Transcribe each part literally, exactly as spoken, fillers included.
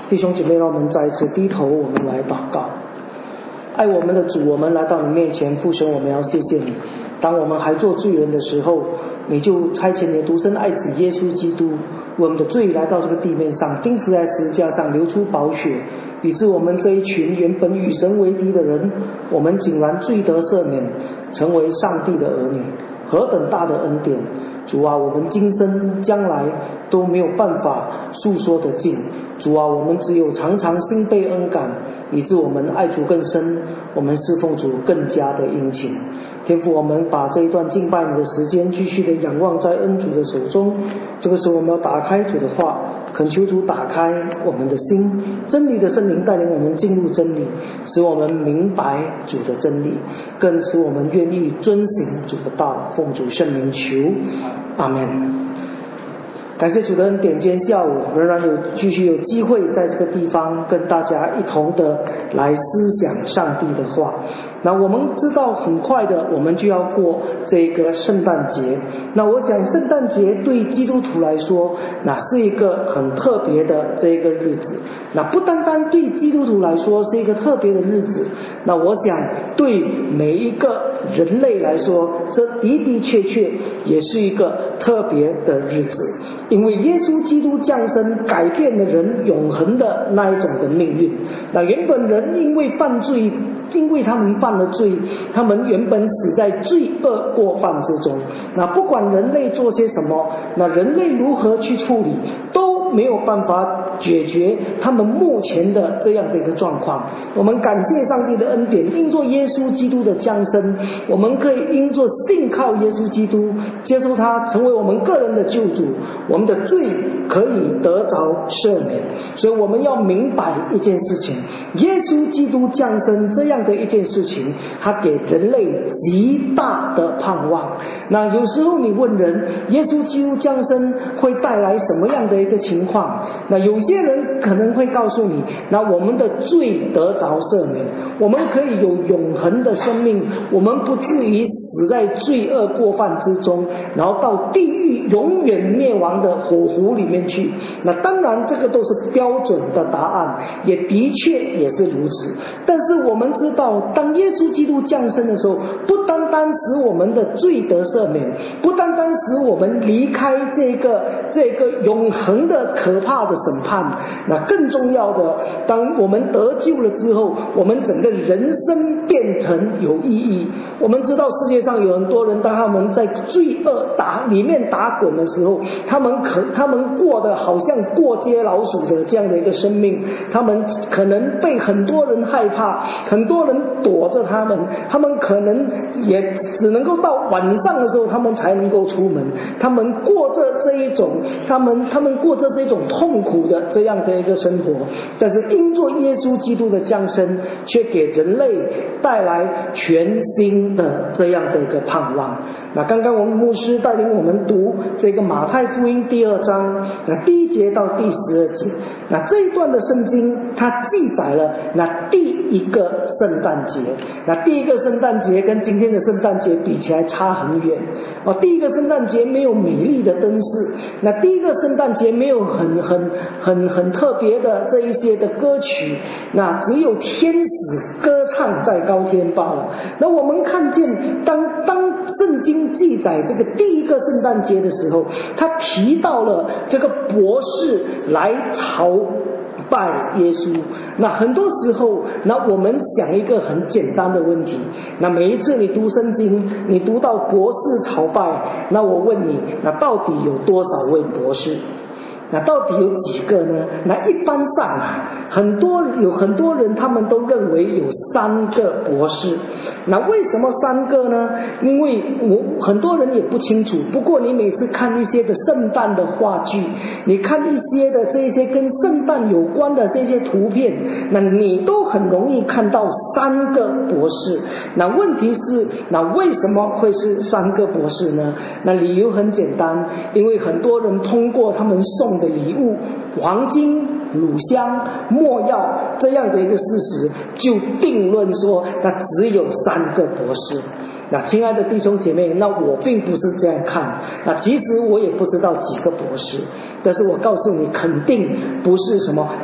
弟兄姐妹，让我们再一次低头，我们来祷告。爱我们的主，我们来到你面前，父神，我们要谢谢你。当我们还做罪人的时候，你就差遣你的独生爱子耶稣基督，我们的罪来到这个地面上，钉死在十字架上，流出宝血，以致我们这一群原本与神为敌的人，我们竟然罪得赦免，成为上帝的儿女。何等大的恩典！主啊，我们今生将来都没有办法诉说得尽。主啊，我们只有常常心被恩感，以致我们爱主更深，我们侍奉主更加的殷勤。天父，我们把这一段敬拜你的时间继续的仰望在恩主的手中。这个时候我们要打开主的话，恳求主打开我们的心，真理的圣灵带领我们进入真理，使我们明白主的真理，更使我们愿意遵行主的道。奉主圣名求，阿们。感谢主的恩典，今天下午仍然有继续有机会在这个地方跟大家一同的来思想上帝的话。那我们知道很快的我们就要过这个圣诞节，那我想圣诞节对基督徒来说，那是一个很特别的这个日子。那不单单对基督徒来说是一个特别的日子，那我想对每一个人类来说，这的的确确也是一个特别的日子。因为耶稣基督降生，改变了人永恒的那一种的命运。那原本人因为犯罪，因为他们犯了罪，他们原本死在罪恶过犯之中。那不管人类做些什么，那人类如何去处理，都没有办法解决他们目前的这样的一个状况。我们感谢上帝的恩典，因着耶稣基督的降生，我们可以因着信靠耶稣基督，接受他成为我们个人的救主，我们的罪可以得着赦免。所以我们要明白一件事情，耶稣基督降生这样的一件事情，他给人类极大的盼望。那有时候你问人，耶稣基督降生会带来什么样的一个情况，那有些人可能会告诉你，那我们的罪得着赦免，我们可以有永恒的生命，我们不至于死在罪恶过犯之中，然后到地狱永远灭亡的火湖里面去。那当然这个都是标准的答案，也的确也是如此。但是我们知道，当耶稣基督降生的时候，不单单使我们的罪得赦免，不单单使我们离开这个这个永恒的可怕的审判，那更重要的，当我们得救了之后，我们整个人生变成有意义。我们知道世界上有很多人，当他们在罪恶打里面打滚的时候，他们可他们过得好像过街老鼠的这样的一个生命，他们可能被很多人害怕，很多人躲着他们，他们可能也只能够到晚上的时候他们才能够出门，他们过着这一种他们他们过着这种痛苦的这样的一个生活。但是因着耶稣基督的降生，却给人类带来全新的这样的一个盼望。那刚刚我们牧师带领我们读这个马太福音第二章，那第一节到第十二节，那这一段的圣经它记载了那第一个圣诞节。那第一个圣诞节跟今天的圣诞节比起来差很远哦。第一个圣诞节没有美丽的灯饰，那第一个圣诞节没有很很很很特别的这一些的歌曲，那只有天使歌唱在高天罢了。那我们看见当当圣经记载这个第一个圣诞节的时候，他提到了这个博士来朝拜耶稣。那很多时候，那我们想一个很简单的问题，那每一次你读圣经，你读到博士朝拜，那我问你，那到底有多少位博士？那到底有几个呢？那一般上啊，很多有很多人他们都认为有三个博士。那为什么三个呢？因为我很多人也不清楚。不过你每次看一些的圣诞的话剧，你看一些的这些跟圣诞有关的这些图片，那你都很容易看到三个博士。那问题是，那为什么会是三个博士呢？那理由很简单，因为很多人通过他们送的礼物，黄金、乳香、没药这样的一个事实，就定论说那只有三个博士。那亲爱的弟兄姐妹，那我并不是这样看。那其实我也不知道几个博士，但是我告诉你，肯定不是什么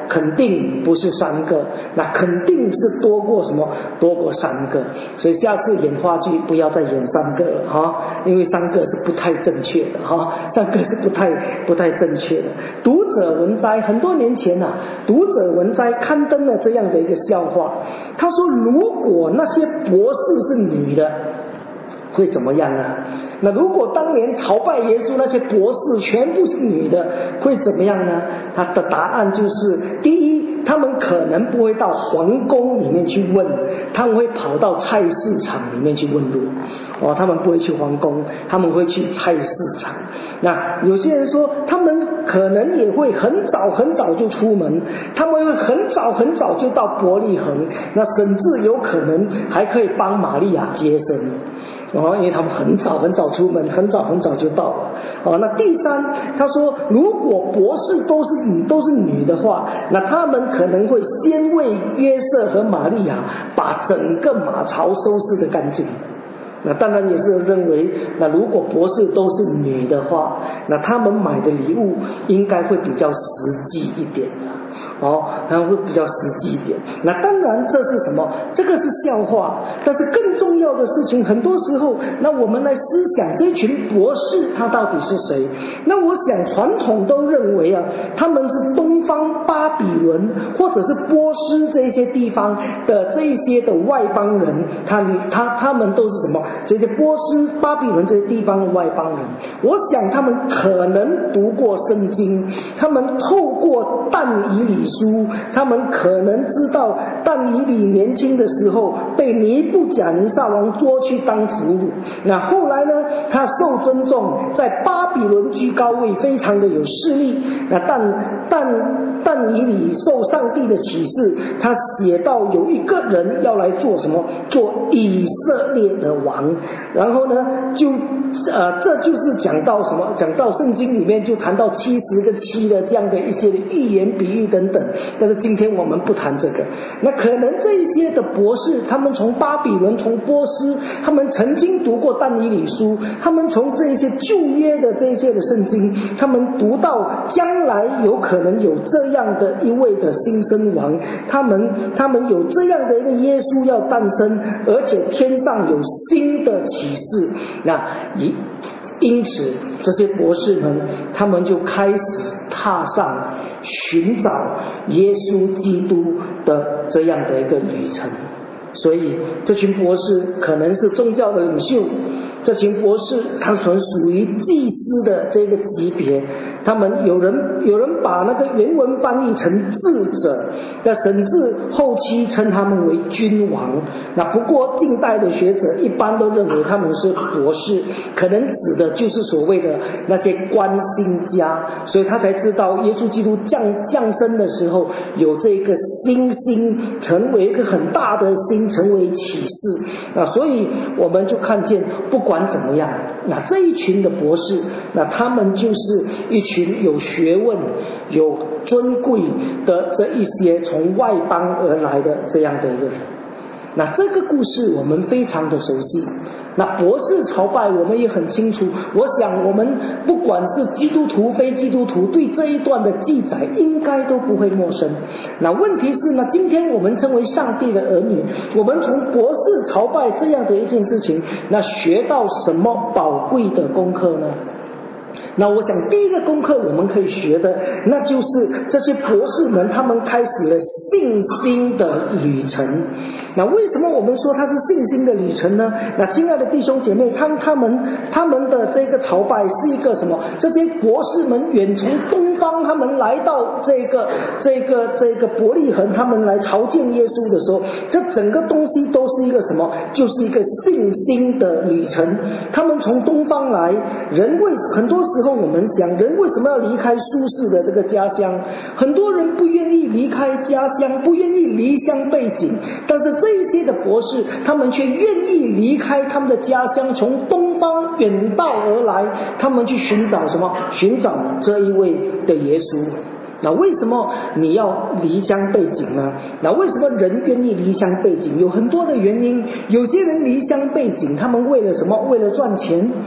肯定不是三个，那肯定是多过什么？多过三个。所以下次演话剧不要再演三个了哈，因为三个是不太正确的哈，三个是不太不太正确的。读者文摘很多年前啊，读者文摘刊登了这样的一个笑话，他说如果那些博士是女的会怎么样啊？那如果当年朝拜耶稣那些博士全部是女的会怎么样呢？他的答案就是第一，他们可能不会到皇宫里面去问，他们会跑到菜市场里面去问路哦，他们不会去皇宫，他们会去菜市场。那有些人说他们可能也会很早很早就出门，他们会很早很早就到伯利恒，那甚至有可能还可以帮玛利亚接生哦，因为他们很早很早出门，很早很早就到了哦。那第三，他说如果博士都是女都是女的话，那他们可能会先为约瑟和玛利亚把整个马槽收拾得干净。那当然也是认为，那如果博士都是女的话，那他们买的礼物应该会比较实际一点的哦，然后会比较实际一点。那当然这是什么？这个是笑话，但是更重要的事情，很多时候，那我们来思想这群博士他到底是谁？那我想传统都认为啊，他们是东方巴比伦或者是波斯这些地方的这一些的外邦人，他他他们都是什么？这些波斯巴比伦这些地方的外邦人，我想他们可能读过圣经，他们透过但以理书，他们可能知道但以理年轻的时候被尼布甲尼撒王捉去当俘虏，那后来呢，他受尊重，在巴比伦居高位，非常的有势力。那但但但以理受上帝的启示，他写到有一个人要来做什么？做以色列的王。然后呢，就呃，这就是讲到什么？讲到圣经里面就谈到七十个七的这样的一些寓言比喻等等。但是今天我们不谈这个。那可能这一些的博士，他们从巴比伦、从波斯，他们曾经读过但以理书，他们从这一些旧约的这一些的圣经，他们读到将来有可能有这样的一位的新生王，他们他们有这样的一个耶稣要诞生，而且天上有新的启示。那因因此这些博士们，他们就开始踏上寻找耶稣基督的这样的一个旅程。所以这群博士可能是宗教的领袖，这群博士他们属于祭司的这个级别，他们有人有人把那个原文翻译成智者，那甚至后期称他们为君王。那不过近代的学者一般都认为他们是博士，可能指的就是所谓的那些观星家，所以他才知道耶稣基督降降生的时候有这个星星成为一个很大的星，成为启示啊，所以我们就看见不管怎么样，那这一群的博士，那他们就是一群有学问有尊贵的这一些从外邦而来的这样的一个人。那这个故事我们非常的熟悉，那博士朝拜我们也很清楚，我想我们不管是基督徒非基督徒，对这一段的记载应该都不会陌生。那问题是呢，今天我们称为上帝的儿女，我们从博士朝拜这样的一件事情，那学到什么宝贵的功课呢？那我想第一个功课我们可以学的，那就是这些博士们他们开始了信心的旅程。那为什么我们说它是信心的旅程呢？那亲爱的弟兄姐妹，他们他们他们的这个朝拜是一个什么？这些博士们远从东方，他们来到这个这个这个伯利恒，他们来朝见耶稣的时候，这整个东西都是一个什么？就是一个信心的旅程。他们从东方来，人为很多时候我们想，人为什么要离开舒适的这个家乡？很多人不愿意离开家乡，不愿意离乡背井，但是这一些的博士，他们却愿意离开他们的家乡，从东方远道而来，他们去寻找什么？寻找这一位的耶稣。那为什么你要离乡背井呢？那为什么人愿意离乡背井？有很多的原因。有些人离乡背井，他们为了什么？为了赚钱。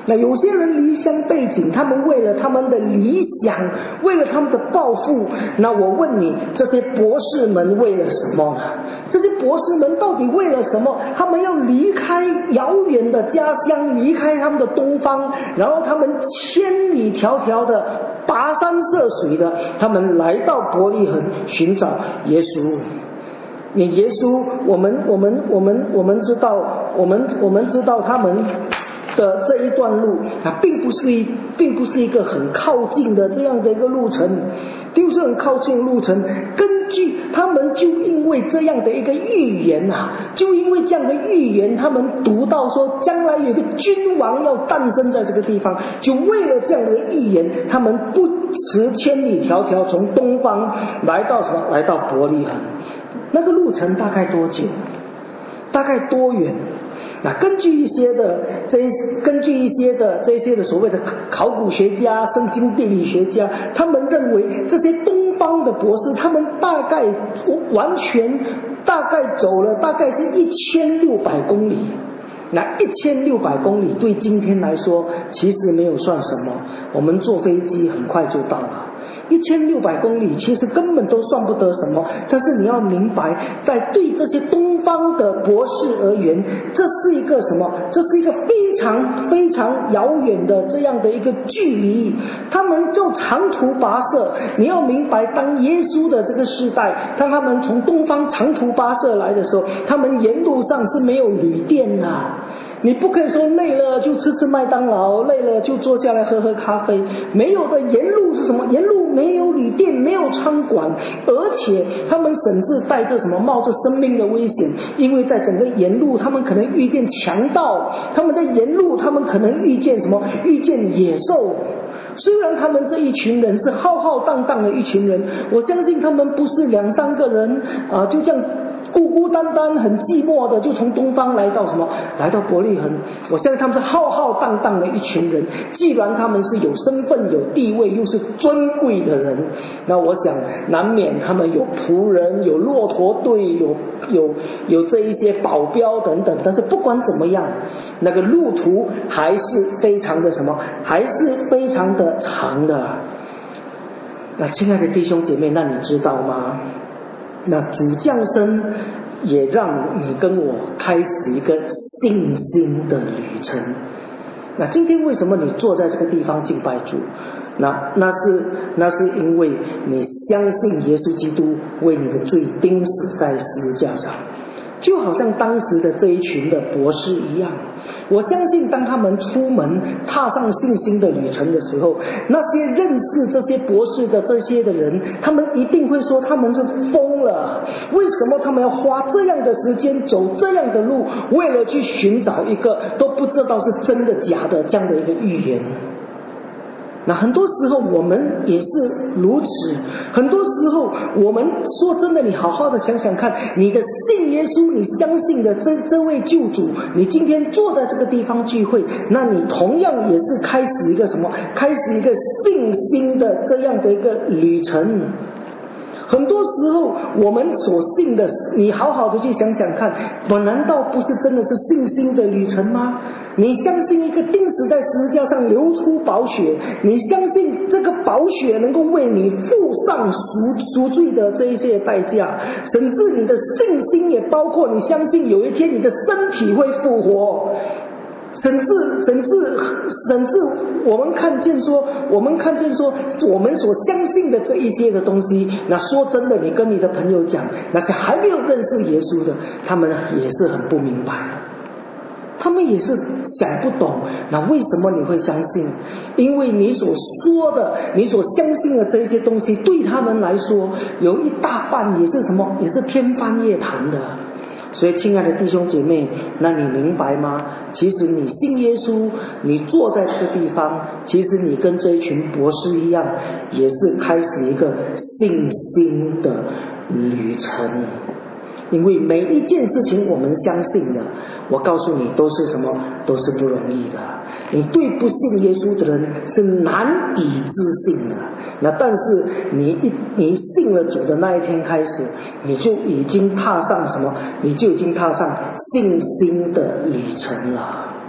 那有些人离乡背井，他们为了他们的理想，为了他们的抱负，那我问你，这些博士们为了什么呢？这些博士们到底为了什么？他们要离开遥远的家乡，离开他们的东方，然后他们千里迢迢的跋山涉水的，他们来到伯利恒寻找耶稣。你耶稣，我们我们我们我们知道，我们我们知道他们的这一段路，它并不是一并不是一个很靠近的这样的一个路程，就是很靠近的路程。根据他们就因为这样的一个预言啊，就因为这样的预言，他们读到说将来有一个君王要诞生在这个地方，就为了这样的预言，他们不辞千里迢迢从东方来到什么？来到伯利恒。那个路程大概多久？大概多远？那根据一些的这根据一些的这些的所谓的考古学家、圣经地理学家，他们认为这些东方的博士，他们大概完全大概走了大概是一千六百公里。那一千六百公里对今天来说其实没有算什么，我们坐飞机很快就到了。一千六百公里其实根本都算不得什么，但是你要明白，在对这些东方的博士而言，这是一个什么？这是一个非常非常遥远的这样的一个距离，他们就长途跋涉。你要明白，当耶稣的这个世代，当他们从东方长途跋涉来的时候，他们沿路上是没有旅店的。你不可以说累了就吃吃麦当劳，累了就坐下来喝喝咖啡，没有的。沿路是什么？沿路没有旅店，没有餐馆，而且他们甚至带着什么，冒着生命的危险，因为在整个沿路他们可能遇见强盗，他们在沿路他们可能遇见什么？遇见野兽。虽然他们这一群人是浩浩荡荡的一群人，我相信他们不是两三个人啊，就这样孤孤单单很寂寞的就从东方来到什么？来到伯利恒。我相信他们是浩浩荡荡的一群人，既然他们是有身份有地位又是尊贵的人，那我想难免他们有仆人，有骆驼队，有有有这一些保镖等等。但是不管怎么样，那个路途还是非常的什么？还是非常的长的。那亲爱的弟兄姐妹，那你知道吗？那主降生也让你跟我开始一个信心的旅程。那今天为什么你坐在这个地方敬拜主？那那是那是因为你相信耶稣基督为你的罪钉死在十字架上，就好像当时的这一群的博士一样。我相信当他们出门踏上信心的旅程的时候，那些认识这些博士的这些的人，他们一定会说他们是疯了，为什么他们要花这样的时间走这样的路，为了去寻找一个都不知道是真的假的这样的一个预言。那很多时候我们也是如此，很多时候我们说真的，你好好的想想看，你的信耶稣，你相信的这这位救主，你今天坐在这个地方聚会，那你同样也是开始一个什么？开始一个信心的这样的一个旅程。很多时候我们所信的，你好好的去想想看，我难道不是真的是信心的旅程吗？你相信一个钉死在十字架上流出宝血，你相信这个宝血能够为你付上赎赎罪的这一些代价，甚至你的信心也包括你相信有一天你的身体会复活。甚至甚至甚至我们看见说我们看见说我们所相信的这一些的东西，那说真的，你跟你的朋友讲，那些还没有认识耶稣的，他们也是很不明白，他们也是想不懂，那为什么你会相信？因为你所说的，你所相信的这一些东西，对他们来说有一大半也是什么？也是天方夜谭的。所以亲爱的弟兄姐妹，那你明白吗？其实你信耶稣，你坐在这个地方，其实你跟这一群博士一样，也是开始一个信心的旅程。因为每一件事情我们相信的，我告诉你都是什么？都是不容易的。你对不信耶稣的人是难以置信的，那但是你一你信了主的那一天开始，你就已经踏上什么？你就已经踏上信心的旅程了。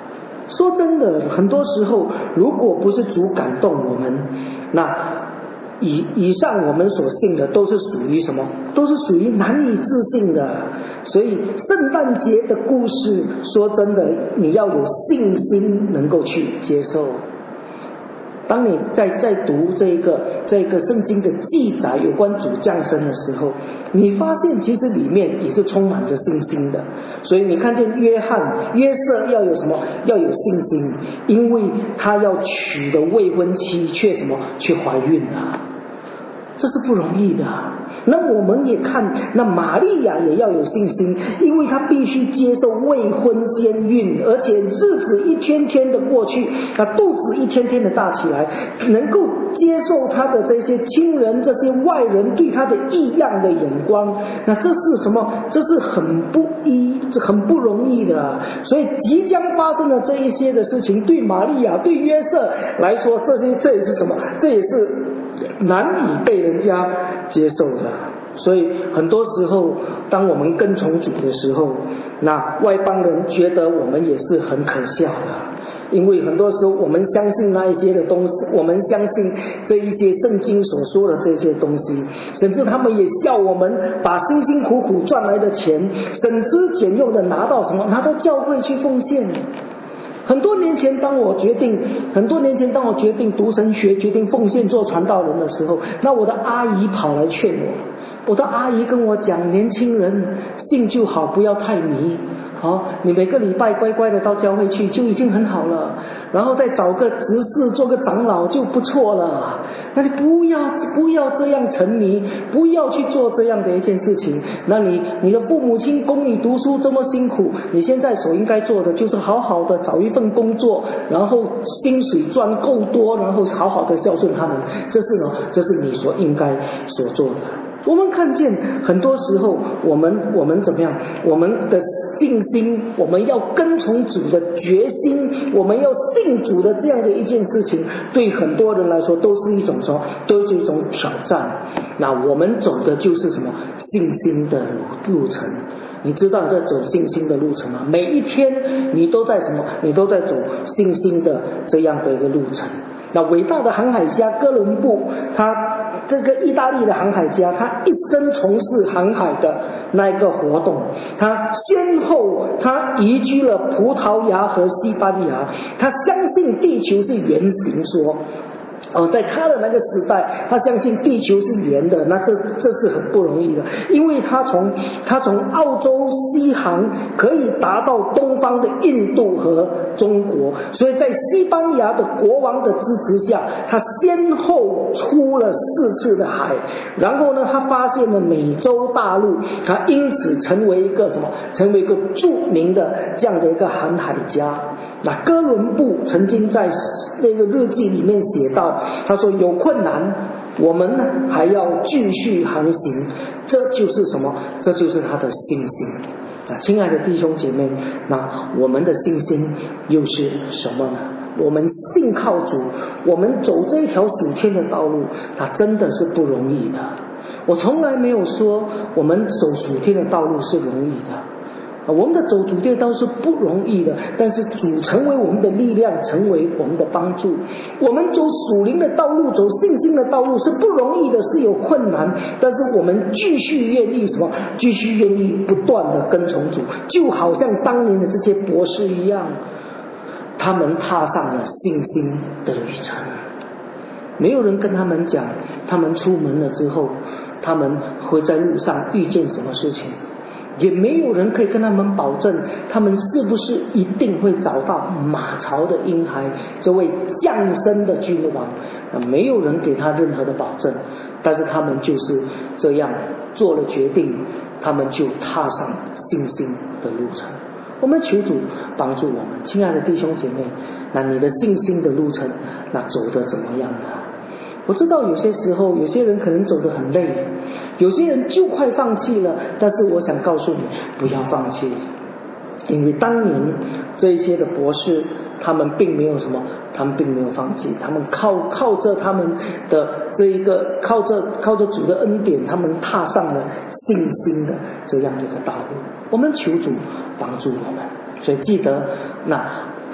说真的，很多时候如果不是主感动我们，那以以上我们所信的都是属于什么？都是属于难以置信的。所以圣诞节的故事，说真的，你要有信心能够去接受。当你在在读这个这个圣经的记载有关主降生的时候，你发现其实里面也是充满着信心的。所以你看见约翰约瑟要有什么？要有信心，因为他要娶的未婚妻却什么？却怀孕了，这是不容易的。那我们也看，那玛利亚也要有信心，因为她必须接受未婚先孕，而且日子一天天的过去，那肚子一天天的大起来，能够接受她的这些亲人、这些外人对她的异样的眼光，那这是什么？这是很不易，这很不容易的。所以即将发生的这一些的事情，对玛利亚、对约瑟来说，这些这也是什么？这也是难以被人家接受的。所以很多时候当我们跟从主的时候，那外邦人觉得我们也是很可笑的，因为很多时候我们相信那一些的东西，我们相信这一些圣经所说的这些东西，甚至他们也笑我们把辛辛苦苦赚来的钱省吃俭用的拿到什么？拿到教会去奉献。很多年前当我决定很多年前当我决定读神学，决定奉献做传道人的时候，那我的阿姨跑来劝我。我的阿姨跟我讲，年轻人信就好，不要太迷。好，你每个礼拜乖乖的到教会去就已经很好了，然后再找个执事做个长老就不错了。那你不要不要这样沉迷，不要去做这样的一件事情。那你你的父母亲供你读书这么辛苦，你现在所应该做的就是好好的找一份工作，然后薪水赚够多，然后好好的孝顺他们，这是呢，这是你所应该所做的。我们看见很多时候我们我们怎么样，我们的信心，我们要跟从主的决心，我们要信主的这样的一件事情，对很多人来说都是一种什么？都是一种挑战。那我们走的就是什么？信心的路路程。你知道在走信心的路程吗？每一天你都在什么？你都在走信心的这样的一个路程。那伟大的航海家哥伦布，他这个意大利的航海家，他一生从事航海的那一个活动，他先后他移居了葡萄牙和西班牙，他相信地球是圆形说。哦，在他的那个时代，他相信地球是圆的，那这这是很不容易的，因为他从他从澳洲西航可以达到东方的印度和中国，所以在西班牙的国王的支持下，他先后出了四次的海，然后呢，他发现了美洲大陆，他因此成为一个什么？成为一个著名的这样的一个航海家。那哥伦布曾经在那个日记里面写到，他说有困难我们还要继续航行，这就是什么？这就是他的信心啊！亲爱的弟兄姐妹，那我们的信心又是什么呢？我们信靠主，我们走这一条属天的道路，它真的是不容易的。我从来没有说我们走属天的道路是容易的，我们的走主天道是不容易的，但是主成为我们的力量，成为我们的帮助。我们走属灵的道路，走信心的道路是不容易的，是有困难，但是我们继续愿意什么？继续愿意不断的跟从主，就好像当年的这些博士一样，他们踏上了信心的旅程。没有人跟他们讲，他们出门了之后，他们会在路上遇见什么事情。也没有人可以跟他们保证他们是不是一定会找到马槽的婴孩，这位降生的君王，没有人给他任何的保证，但是他们就是这样做了决定，他们就踏上信心的路程。我们求主帮助我们，亲爱的弟兄姐妹，那你的信心的路程那走得怎么样呢？我知道有些时候有些人可能走得很累，有些人就快放弃了，但是我想告诉你，不要放弃，因为当年这一些的博士，他们并没有什么，他们并没有放弃，他们靠靠着他们的这一个靠着靠着主的恩典，他们踏上了信心的这样一个道路。我们求主帮助我们，所以记得那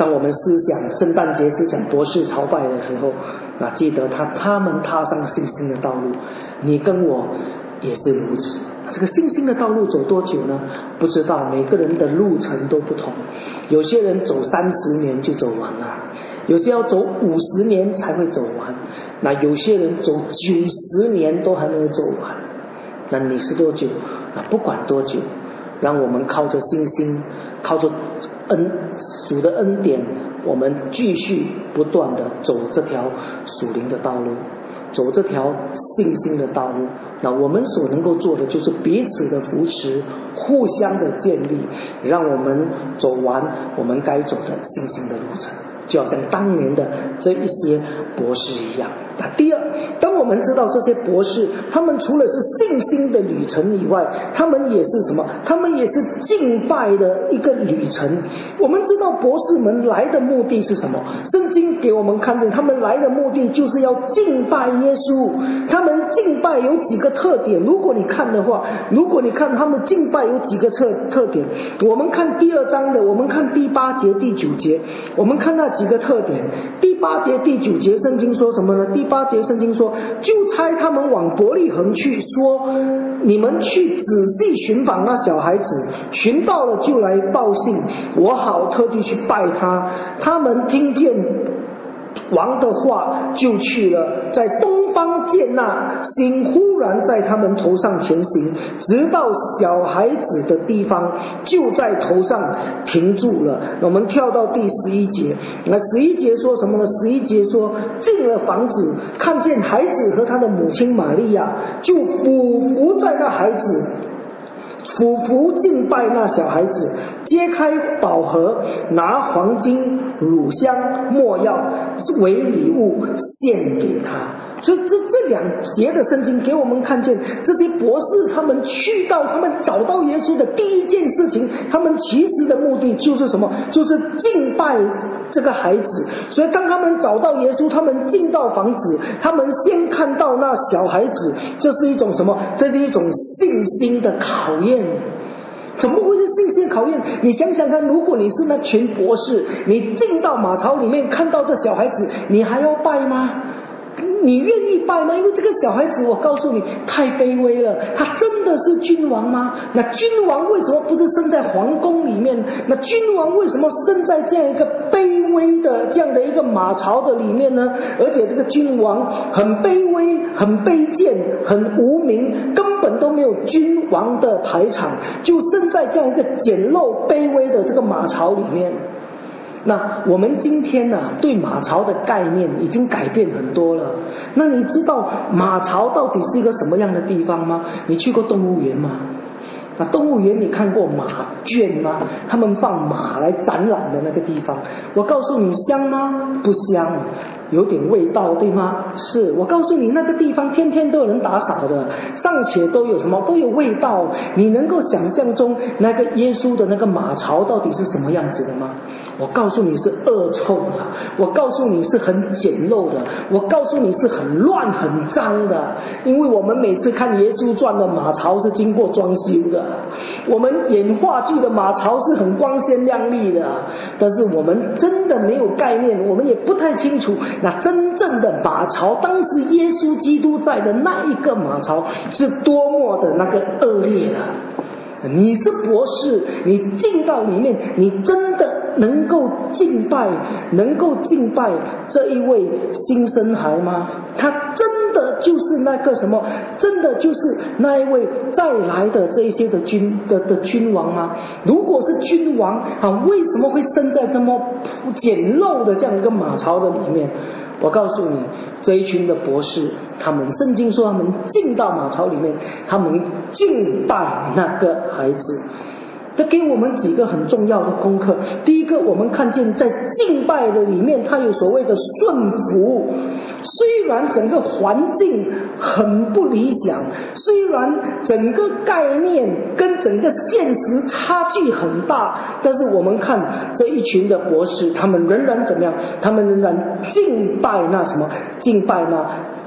当我们思想圣诞节思想博士朝拜的时候，那记得他他们踏上信心的道路，你跟我也是如此。这个信心的道路走多久呢？不知道，每个人的路程都不同，有些人走三十年就走完了，有些要走五十年才会走完，那有些人走九十年都还没有走完。那你是多久？那不管多久，让我们靠着信心，靠着恩主的恩典，我们继续不断的走这条属灵的道路，走这条信心的道路。那我们所能够做的就是彼此的扶持，互相的建立，让我们走完我们该走的信心的路程，就好像当年的这一些博士一样。那第二，当我们知道这些博士他们除了是信心的旅程以外，他们也是什么？他们也是敬拜的一个旅程。我们知道博士们来的目的是什么？圣经给我们看见他们来的目的就是要敬拜耶稣。他们敬拜有几个特点，如果你看的话，如果你看他们敬拜有几个特特点，我们看第二章的，我们看第八节第九节，我们看那几个特点。第八节第九节圣经说什么呢？第八节圣经说，就差他们往伯利恒去，说你们去仔细寻访那小孩子，寻到了就来报信，我好特地去拜他。他们听见王的话就去了，在东方见那星忽然在他们头上前行，直到小孩子的地方，就在头上停住了。我们跳到第十一节，那十一节说什么呢？十一节说，进了房子，看见孩子和他的母亲玛利亚，就俯伏在那孩子俯伏敬拜那小孩子，揭开宝盒，拿黄金、乳香、没药为礼物献给他。所以这这两节的圣经给我们看见，这些博士他们去到他们找到耶稣的第一件事情，他们其实的目的就是什么？就是敬拜这个孩子。所以当他们找到耶稣，他们进到房子，他们先看到那小孩子，这是一种什么？这是一种信心的考验。怎么会是信心考验？你想想看，如果你是那群博士，你进到马槽里面看到这小孩子，你还要拜吗？你愿意拜吗？因为这个小孩子，我告诉你，太卑微了。他真的是君王吗？那君王为什么不是生在皇宫里面？那君王为什么生在这样一个卑微的这样的一个马槽的里面呢？而且这个君王很卑微、很卑贱、很无名，根本都没有君王的排场，就生在这样一个简陋、卑微的这个马槽里面。那我们今天呢、啊，对马槽的概念已经改变很多了。那你知道马槽到底是一个什么样的地方吗？你去过动物园吗？那动物园你看过马圈吗？他们放马来展览的那个地方，我告诉你，香吗？不香，有点味道，对吗？是。我告诉你，那个地方天天都有人打扫的，尚且都有什么？都有味道。你能够想象中那个耶稣的那个马槽到底是什么样子的吗？我告诉你是恶臭的，我告诉你是很简陋的，我告诉你是很乱很脏的。因为我们每次看耶稣传的马槽是经过装修的，我们演话剧的马槽是很光鲜亮丽的，但是我们真的没有概念，我们也不太清楚那真正的马槽，当时耶稣基督在的那一个马槽是多么的那个恶劣的。你是博士，你进到里面，你真的能够敬拜，能够敬拜这一位新生孩吗？他真的就是那个什么？真的就是那一位再来的这一些的君的的君王吗？如果是君王啊，为什么会生在这么简陋的这样一个马槽的里面？我告诉你，这一群的博士，他们圣经说他们进到马槽里面，他们敬拜那个孩子。这给我们几个很重要的功课。第一个，我们看见在敬拜的里面，它有所谓的顺服。虽然整个环境很不理想，虽然整个概念跟整个现实差距很大，但是我们看这一群的博士，他们仍然怎么样？他们仍然敬拜那什么？敬拜那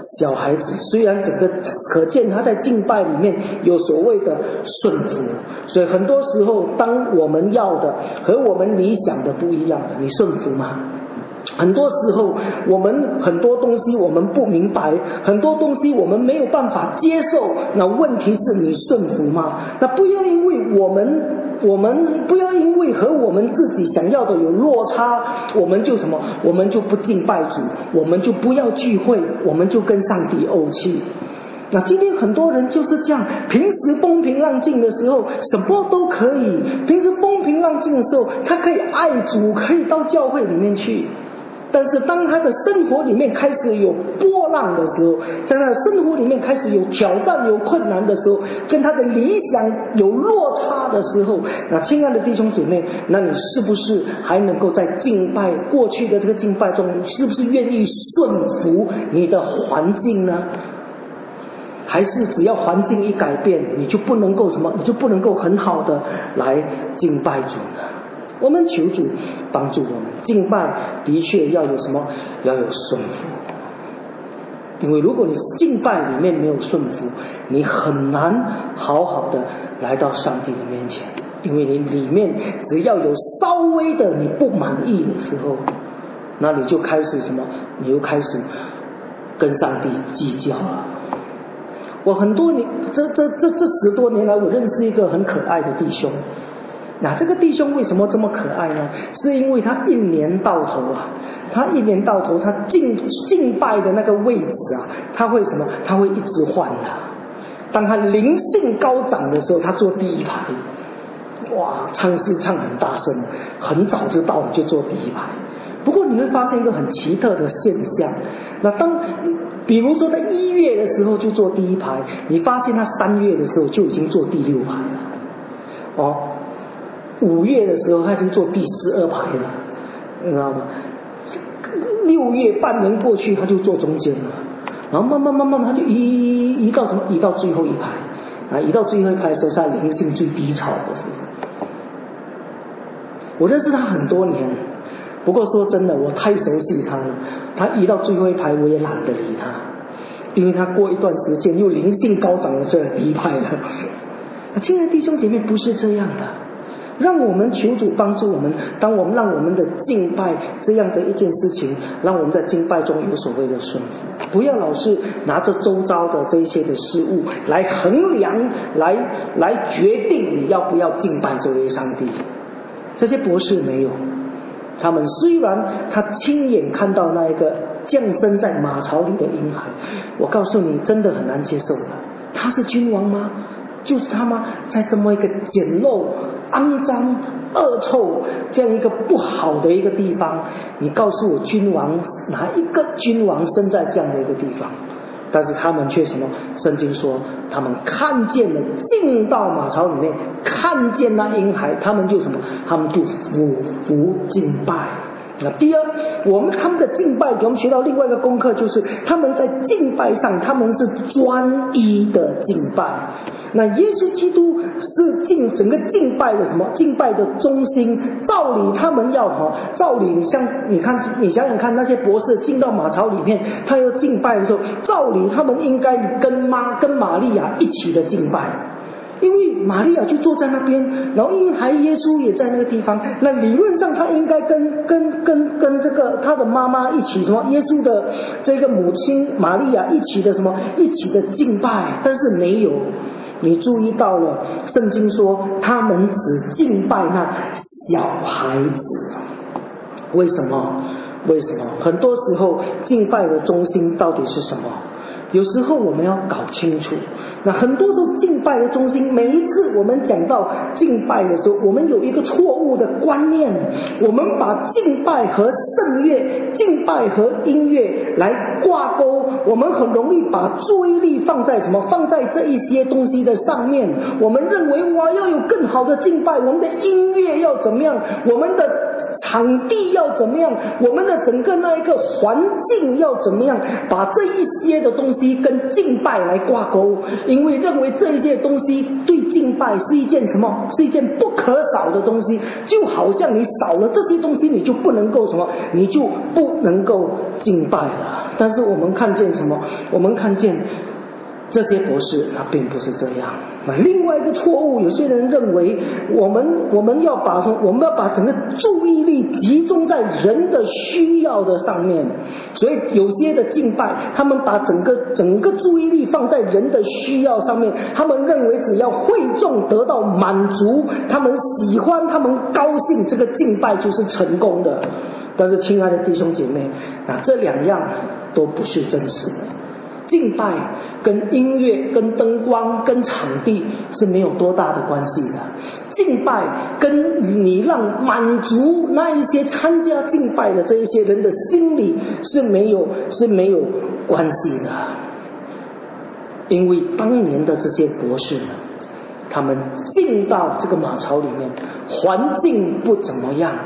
小孩子，虽然整个可见他在敬拜里面有所谓的顺服，所以很多时候当我们要的和我们理想的不一样的，你顺服吗？很多时候我们很多东西我们不明白，很多东西我们没有办法接受，那问题是你顺服吗？那不要因为我们我们不要因为和我们自己想要的有落差，我们就什么我们就不敬拜主，我们就不要聚会，我们就跟上帝怄气。那今天很多人就是这样，平时风平浪静的时候什么都可以，平时风平浪静的时候他可以爱主，可以到教会里面去，但是当他的生活里面开始有波浪的时候，在他的生活里面开始有挑战有困难的时候，跟他的理想有落差的时候，那亲爱的弟兄姐妹，那你是不是还能够在敬拜过去的这个敬拜中，是不是愿意顺服你的环境呢？还是只要环境一改变，你就不能够什么，你就不能够很好的来敬拜主呢？我们求主帮助我们，敬拜的确要有什么？要有顺服。因为如果你敬拜里面没有顺服，你很难好好的来到上帝的面前。因为你里面只要有稍微的你不满意的时候，那你就开始什么？你就开始跟上帝计较了。我很多年，这这这这十多年来，我认识一个很可爱的弟兄。那这个弟兄为什么这么可爱呢？是因为他一年到头啊，他一年到头，他敬敬拜的那个位置啊，他会什么？他会一直换的。当他灵性高涨的时候，他坐第一排，哇，唱诗唱很大声，很早就到了就坐第一排。不过你会发现一个很奇特的现象，那当比如说在一月的时候就坐第一排，你发现他三月的时候就已经坐第六排了，哦，五月的时候他已经坐第十二排了，你知道吗？六月半年过去他就坐中间了，然后慢慢慢慢他就移移到什么？移到最后一排啊！移到最后一排的时候是他灵性最低潮的时候。我认识他很多年。不过说真的，我太熟悉他了，他移到最后一排我也懒得理他，因为他过一段时间又灵性高涨的这一派了。亲爱的弟兄姐妹，不是这样的，让我们求主帮助我们，当我们让我们的敬拜这样的一件事情，让我们在敬拜中有所谓的顺服，不要老是拿着周遭的这一些的事物来衡量，来来决定你要不要敬拜这位上帝。这些博士没有，他们虽然他亲眼看到那一个降生在马槽里的婴孩，我告诉你真的很难接受的。他是君王吗？就是他吗？在这么一个简陋、肮脏、恶臭这样一个不好的一个地方，你告诉我君王，哪一个君王生在这样的一个地方？但是他们却什么？圣经说他们看见了，进到马槽里面看见那婴孩，他们就什么？他们就俯伏敬拜。那第二，我们他们的敬拜给我们学到另外一个功课，就是他们在敬拜上他们是专一的敬拜。那耶稣基督是敬整个敬拜的什么？敬拜的中心。照理他们要哈，照理你像你看，你想想看，那些博士进到马槽里面，他要敬拜的时候，照理他们应该跟妈跟玛利亚一起的敬拜。因为玛利亚就坐在那边，然后婴孩耶稣也在那个地方，那理论上他应该跟跟跟跟这个他的妈妈一起什么？耶稣的这个母亲玛利亚一起的什么？一起的敬拜，但是没有。你注意到了，圣经说他们只敬拜那小孩子，为什么？为什么？很多时候敬拜的中心到底是什么？有时候我们要搞清楚，那很多时候敬拜的中心，每一次我们讲到敬拜的时候，我们有一个错误的观念，我们把敬拜和圣乐、敬拜和音乐来挂钩，我们很容易把注意力放在什么？放在这一些东西的上面。我们认为哇，要有更好的敬拜，我们的音乐要怎么样？我们的场地要怎么样？我们的整个那一个环境要怎么样？把这一些的东西跟敬拜来挂钩，因为认为这一些东西对敬拜拜是一件什么？是一件不可少的东西，就好像你少了这些东西，你就不能够什么，你就不能够敬拜了。但是我们看见什么？我们看见这些博士他并不是这样。那另外一个错误，有些人认为我们我们要把我们要把整个注意力集中在人的需要的上面，所以有些的敬拜，他们把整个整个注意力放在人的需要上面，他们认为只要会众得到满足，他们喜欢，他们高兴，这个敬拜就是成功的。但是亲爱的弟兄姐妹，那这两样都不是真实的。敬拜跟音乐、跟灯光、跟场地是没有多大的关系的。敬拜跟你让满足那一些参加敬拜的这一些人的心理是没有是没有关系的。因为当年的这些博士们，他们进到这个马槽里面，环境不怎么样。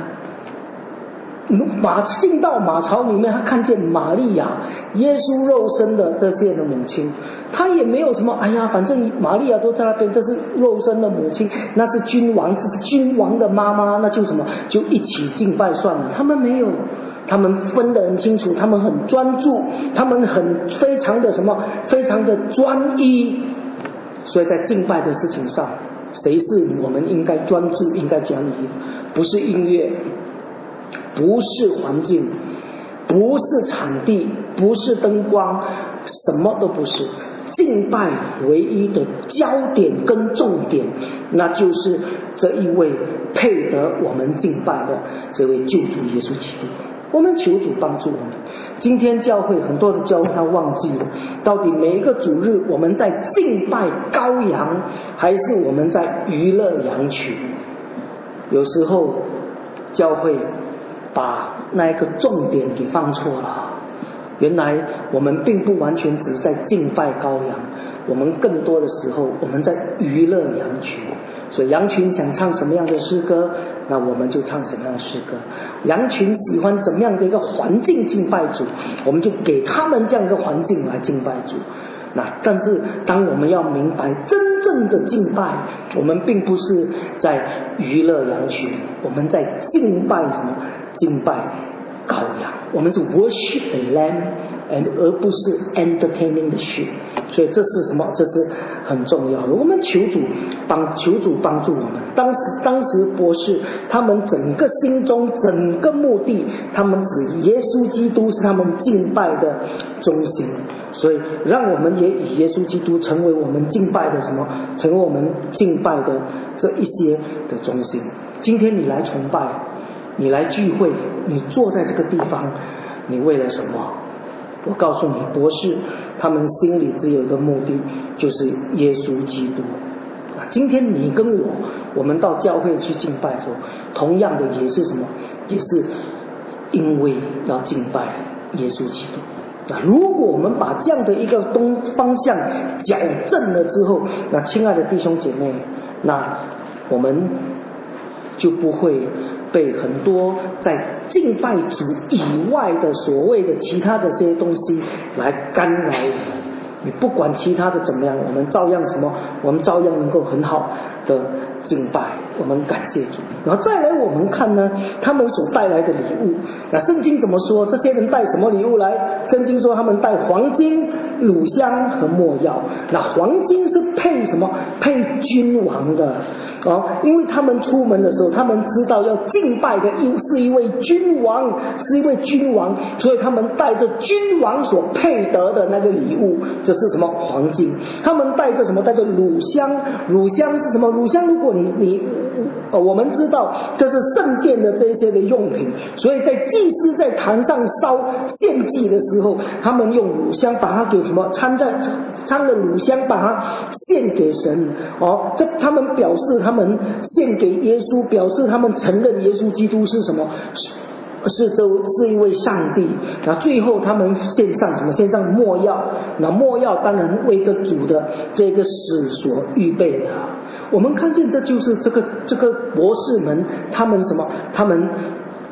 马进到马槽里面，他看见玛利亚耶稣肉身的这些的母亲，他也没有什么，哎呀，反正玛利亚都在那边，这是肉身的母亲，那是君王，这是君王的妈妈，那就什么就一起敬拜算了。他们没有，他们分得很清楚，他们很专注，他们很非常的什么，非常的专一。所以在敬拜的事情上，谁是我们应该专注、应该专一？不是音乐，不是环境，不是场地，不是灯光，什么都不是。敬拜唯一的焦点跟重点，那就是这一位配得我们敬拜的这位救主耶稣基督。我们求主帮助我们。今天教会很多的教会他忘记了，到底每一个主日我们在敬拜羔羊，还是我们在娱乐羊群？有时候教会把那一个重点给放错了。原来我们并不完全只是在敬拜羔羊，我们更多的时候我们在娱乐羊群。所以羊群想唱什么样的诗歌，那我们就唱什么样的诗歌。羊群喜欢怎么样的一个环境敬拜主，我们就给他们这样一个环境来敬拜主。那但是当我们要明白真正的敬拜，我们并不是在娱乐羊群，我们在敬拜什么？敬拜羔羊。我们是 worship the lamb， 而不是 entertaining the sheep。 所以这是什么？这是很重要的。我们求主帮求主帮助我们。当时当时博士他们整个心中整个目的，他们指耶稣基督是他们敬拜的中心。所以让我们也以耶稣基督成为我们敬拜的什么？成为我们敬拜的这一些的中心。今天你来崇拜，你来聚会，你坐在这个地方，你为了什么？我告诉你，博士他们心里只有一个目的，就是耶稣基督。今天你跟我，我们到教会去敬拜的时候，同样的也是什么？也是因为要敬拜耶稣基督。那如果我们把这样的一个东方向矫正了之后，那亲爱的弟兄姐妹，那我们就不会被很多在敬拜主以外的所谓的其他的这些东西来干扰我们。你不管其他的怎么样，我们照样什么？我们照样能够很好的敬拜，我们感谢主。然后再来我们看呢，他们所带来的礼物。那圣经怎么说？这些人带什么礼物来？圣经说他们带黄金、乳香和没药。那黄金是配什么？配君王的哦，因为他们出门的时候，他们知道要敬拜的是一位君王，是一位君王，所以他们带着君王所配得的那个礼物。这是什么？黄金。他们带着什么？带着乳香。乳香是什么？乳香如果你你、呃、我们知道这是圣殿的这一些的用品，所以在祭司在坛上烧献祭的时候，他们用乳香把它给什么？掺在掺了乳香把它献给神哦，这他们表示他们献给耶稣，表示他们承认耶稣基督是什么？是这是一位上帝。那最后他们献上什么？献上没药。那没药当然为着主的这个死所预备的。我们看见这就是这个这个博士们他们什么？他们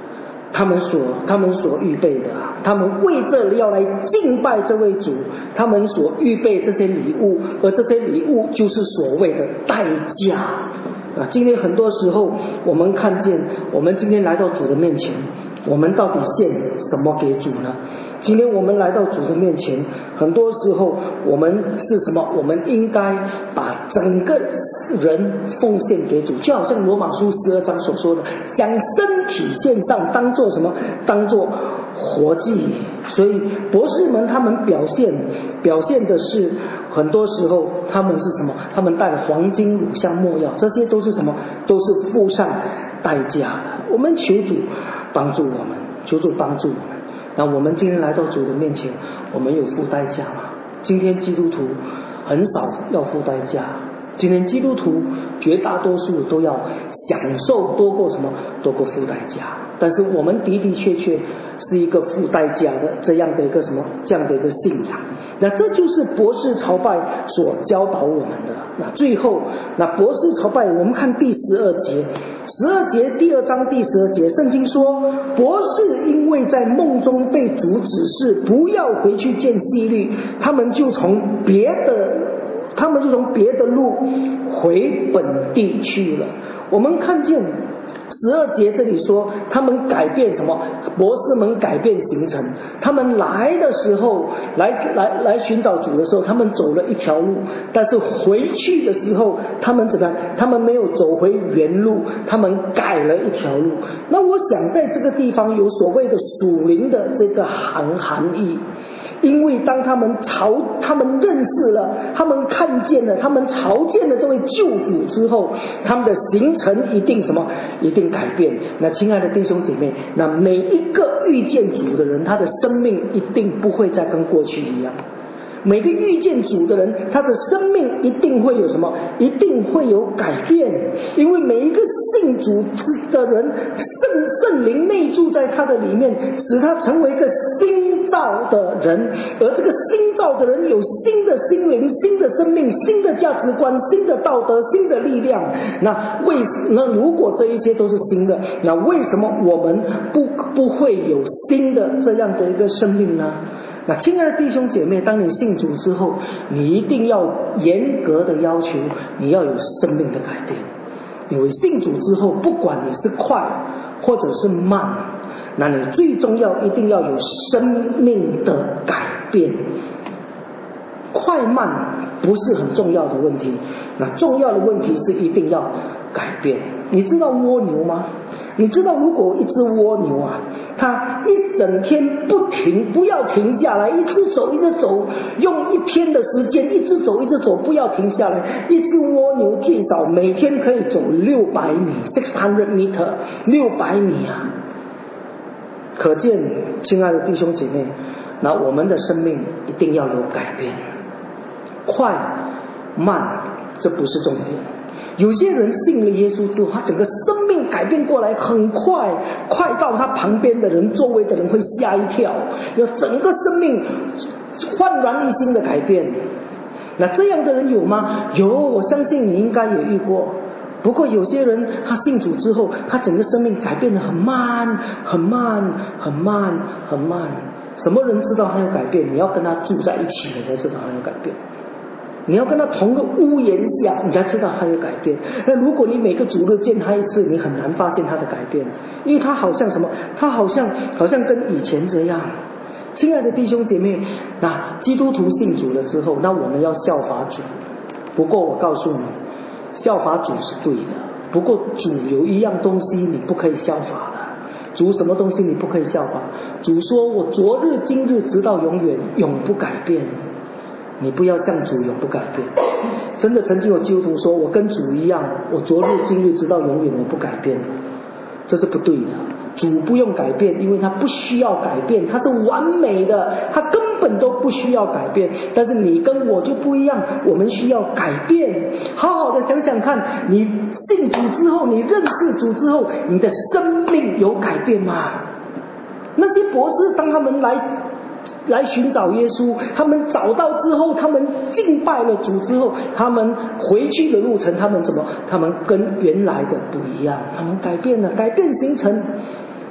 他们所他们所预备的，他们为了要来敬拜这位主，他们所预备这些礼物，而这些礼物就是所谓的代价啊。今天很多时候我们看见，我们今天来到主的面前，我们到底献什么给主呢？今天我们来到主的面前，很多时候我们是什么？我们应该把整个人奉献给主，就好像罗马书十二章所说的，将身体献上，当作什么？当作活祭。所以博士们他们表现表现的是，很多时候他们是什么？他们带了黄金、乳香、没药，这些都是什么？都是付上代价的。我们求主帮助我们，求主帮助我们。那我们今天来到主的面前，我们有付代价吗？今天基督徒很少要付代价，今天基督徒绝大多数都要享受多过什么？多过付代价。但是我们的的确确是一个付代价的这样的一个什么？这样的一个信仰。那这就是博士朝拜所教导我们的。那最后，那博士朝拜，我们看第十二节，十二节第二章第十二节，圣经说，博士因为在梦中被主指示不要回去见希律，他们就从别的他们就从别的路回本地去了。我们看见十二节这里说，他们改变什么？博士们改变行程。他们来的时候，来来来寻找主的时候，他们走了一条路，但是回去的时候，他们怎么样？他们没有走回原路，他们改了一条路。那我想在这个地方有所谓的属灵的这个含含义。因为当他们朝他们认识了，他们看见了，他们朝见了这位救主之后，他们的行程一定什么？一定改变。那亲爱的弟兄姐妹，那每一个遇见主的人，他的生命一定不会再跟过去一样。每个遇见主的人，他的生命一定会有什么？一定会有改变。因为每一个信主的人，圣圣灵内住在他的里面，使他成为一个新造的人。而这个新造的人有新的心灵、新的生命、新的价值观、新的道德、新的力量。那为那如果这一些都是新的，那为什么我们不不会有新的这样的一个生命呢？那亲爱的弟兄姐妹，当你信主之后，你一定要严格的要求你要有生命的改变。因为信主之后，不管你是快或者是慢，那你最重要一定要有生命的改变。快慢不是很重要的问题，那重要的问题是一定要改变。你知道蜗牛吗？你知道如果一只蜗牛啊，它一整天不停，不要停下来，一直走一直走，用一天的时间一直走一直走，不要停下来，一只蜗牛最少每天可以走六百米 六百 meter 六百米啊。可见亲爱的弟兄姐妹，那我们的生命一定要有改变。快慢这不是重点。有些人信了耶稣之后，他整个生命改变过来很快，快到他旁边的人、周围的人会吓一跳，有整个生命焕然一新的改变。那这样的人有吗？有，我相信你应该也遇过。不过有些人他信主之后，他整个生命改变得很慢很慢很慢很慢。什么人知道他有改变？你要跟他住在一起，你才知道他有改变。你要跟他同个屋檐下，你才知道他有改变。那如果你每个主日见他一次，你很难发现他的改变，因为他好像什么？他好像好像跟以前这样。亲爱的弟兄姐妹，那基督徒信主了之后，那我们要效法主。不过我告诉你，效法主是对的，不过主有一样东西你不可以效法的。主什么东西你不可以效法？主说我昨日今日直到永远永不改变。你不要像主永不改变。真的曾经有基督徒说，我跟主一样，我昨日今日直到永远我不改变，这是不对的。主不用改变，因为他不需要改变，他是完美的，他根本都不需要改变。但是你跟我就不一样，我们需要改变。好好的想想看，你信主之后，你认识主之后，你的生命有改变吗？那些博士当他们来来寻找耶稣，他们找到之后，他们敬拜了主之后，他们回去的路程，他们怎么？他们跟原来的不一样，他们改变了，改变行程。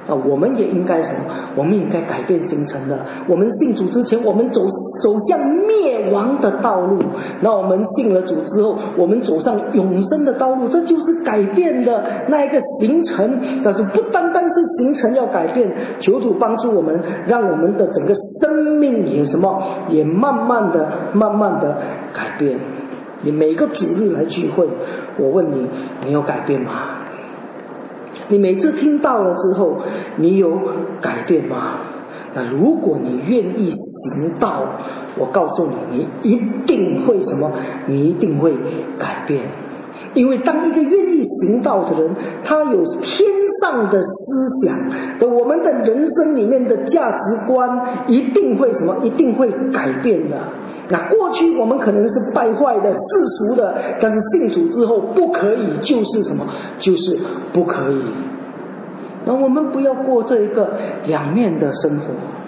啊，我们也应该什么？我们应该改变形成的。我们信主之前，我们走走向灭亡的道路；那我们信了主之后，我们走上永生的道路。这就是改变的那一个形成。但是不单单是形成要改变，求主帮助我们，让我们的整个生命也什么，也慢慢的、慢慢的改变。你每个主日来聚会，我问你，你有改变吗？你每次听到了之后，你有改变吗？那如果你愿意行道，我告诉你，你一定会什么？你一定会改变。因为当一个愿意行道的人，他有天上的思想的，我们的人生里面的价值观一定会什么？一定会改变的。那过去我们可能是败坏的、世俗的，但是信主之后不可以，就是什么？就是不可以。那我们不要过这一个两面的生活。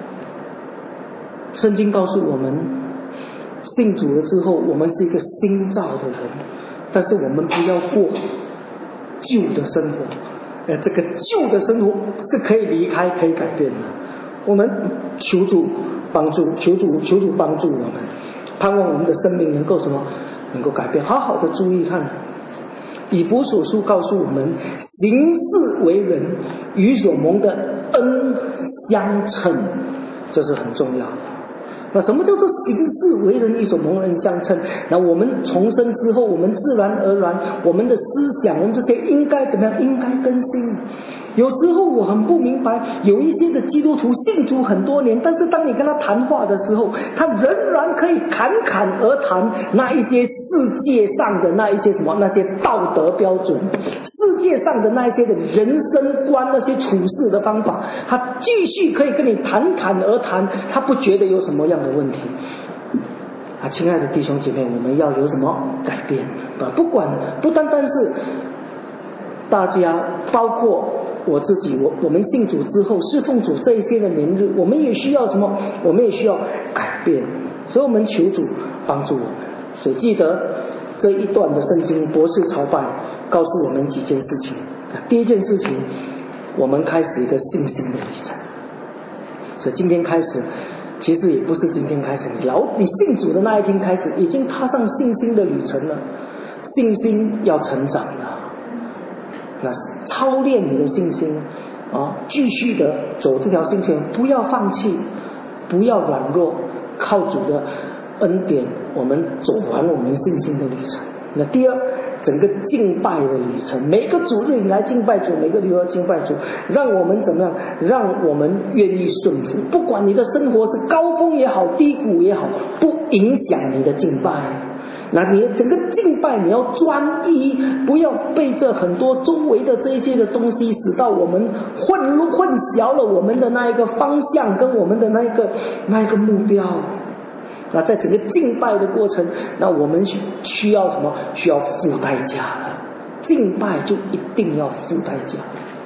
圣经告诉我们，信主了之后，我们是一个新造的人，但是我们不要过旧的生活。呃，这个旧的生活是可以离开、可以改变的。我们求主帮助，求主求主帮助我们，盼望我们的生命能够什么？能够改变。好好的注意看，以弗所书告诉我们，行事为人与所蒙的恩相称，这是很重要的。那什么叫做行事为人与所蒙恩相称？那我们重生之后，我们自然而然，我们的思想，我们这些应该怎么样？应该更新。有时候我很不明白，有一些的基督徒信主很多年，但是当你跟他谈话的时候，他仍然可以侃侃而谈那一些世界上的那一些什么，那些道德标准，世界上的那一些的人生观，那些处事的方法，他继续可以跟你侃侃而谈，他不觉得有什么样的问题。啊，亲爱的弟兄姐妹，我们要有什么改变啊？不管不单单是大家，包括我自己，我我们信主之后侍奉主这一些的年日，我们也需要什么？我们也需要改变。所以我们求主帮助我们。所以记得这一段的圣经博士朝拜告诉我们几件事情。第一件事情，我们开始一个信心的旅程。所以今天开始，其实也不是今天开始，你老你信主的那一天开始，已经踏上信心的旅程了。信心要成长了，那操练你的信心啊，继续的走这条信线，不要放弃，不要软弱，靠主的恩典，我们走完我们信心的旅程。那第二，整个敬拜的旅程，每个主日你来敬拜主，每个礼拜敬拜主，让我们怎么样？让我们愿意顺服，不管你的生活是高峰也好，低谷也好，不影响你的敬拜。那你整个敬拜你要专一，不要被这很多周围的这些的东西使到我们混混淆了我们的那一个方向跟我们的那一个那一个目标。那在整个敬拜的过程，那我们需要什么？需要付代价的。敬拜就一定要付代价。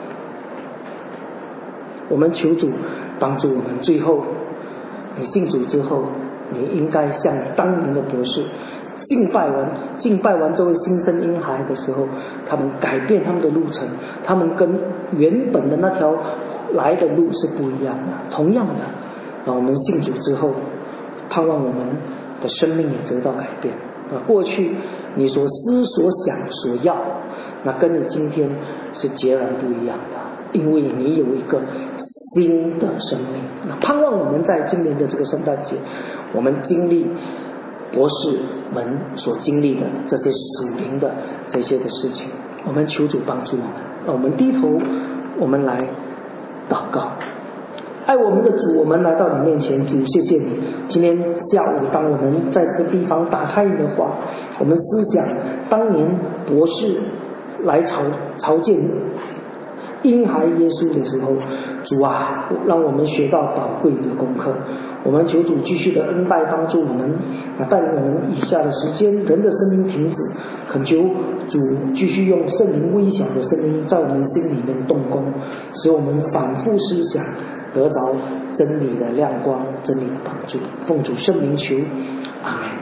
我们求主帮助我们。最后，你信主之后，你应该像当年的博士，敬拜完敬拜完这位新生婴孩的时候，他们改变他们的路程，他们跟原本的那条来的路是不一样的。同样的，那我们信主之后，盼望我们的生命也得到改变。啊，过去你所思所想所要，那跟你今天是截然不一样的，因为你有一个新的生命。那盼望我们在今年的这个圣诞节，我们经历博士们所经历的这些属灵的这些的事情，我们求主帮助我们。那我们低头，我们来祷告。爱我们的主，我们来到你面前，主谢谢你。今天下午当我们在这个地方打开你的话，我们思想当年博士来朝朝见婴孩耶稣的时候，主啊，让我们学到宝贵的功课。我们求主继续的恩待帮助我们，啊，带领我们以下的时间，人的生命停止，恳求主继续用圣灵微小的声音在我们心里面动工，使我们反复思想，得着真理的亮光，真理的帮助。奉主圣名求，阿们。